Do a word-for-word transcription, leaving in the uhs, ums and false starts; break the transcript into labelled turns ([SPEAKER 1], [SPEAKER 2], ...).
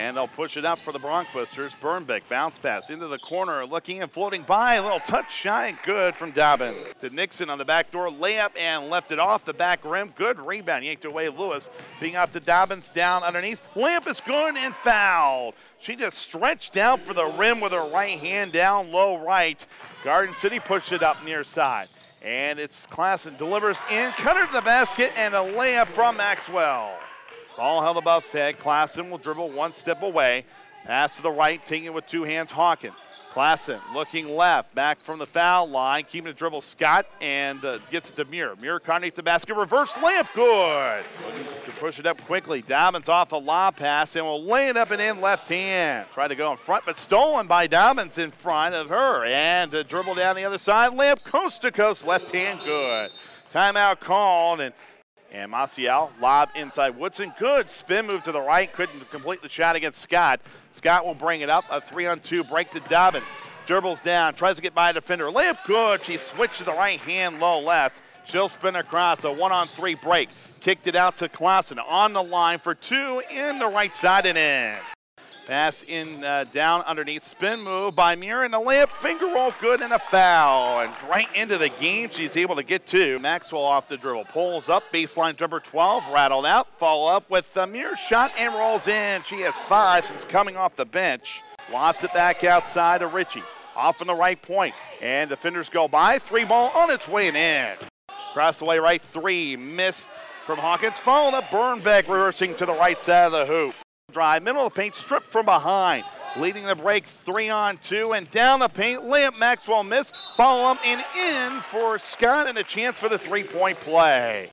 [SPEAKER 1] And they'll push it up for the Bronc Busters. Burnbeck bounce pass into the corner, looking and floating by. A little touch shy, good from Dobbins. To Nixon on the back door, layup and left it off the back rim. Good rebound, yanked away Lewis. Being off to Dobbins, down underneath. Layup is good and fouled. She just stretched out for the rim with her right hand down low right. Garden City pushed it up near side. And it's Klassen delivers in, cutter to the basket, and a layup from Maxwell. Ball held above Fed. Klassen will dribble one step away. Pass to the right, taking it with two hands, Hawkins. Klassen looking left, back from the foul line, keeping the dribble Scott, and uh, gets it to Muir. Muir underneath the basket, reverse layup, good. Looking to push it up quickly. Dobbins off a lob pass, and will lay it up and in left hand. Tried to go in front, but stolen by Dobbins in front of her. And uh, dribble down the other side, layup coast to coast, left hand, good. Timeout called, and And Maciel, lob inside Woodson. Good spin move to the right. Couldn't complete the shot against Scott. Scott will bring it up. A three-on-two break to Dobbins. Dribbles down. Tries to get by a defender. Layup good. She switched to the right hand, low left. She'll spin across. A one-on-three break. Kicked it out to Klassen. On the line for two in the right side and in. Pass in uh, down underneath. Spin move by Muir, and the layup finger roll good and a foul. And right into the game she's able to get to. Maxwell off the dribble. Pulls up. Baseline number twelve. Rattled out. Follow up with a Muir shot and rolls in. She has five since coming off the bench. Lofts it back outside to Ritchie. Off on the right point. And defenders go by. Three ball on its way and in. Across the way right. Three. Missed from Hawkins. Followed up. Burnbeck reversing to the right side of the hoop. Drive, middle of the paint, stripped from behind. Leading the break, three on two, and down the paint, layup Maxwell missed. Follow up and in for Scott, and a chance for the three-point play.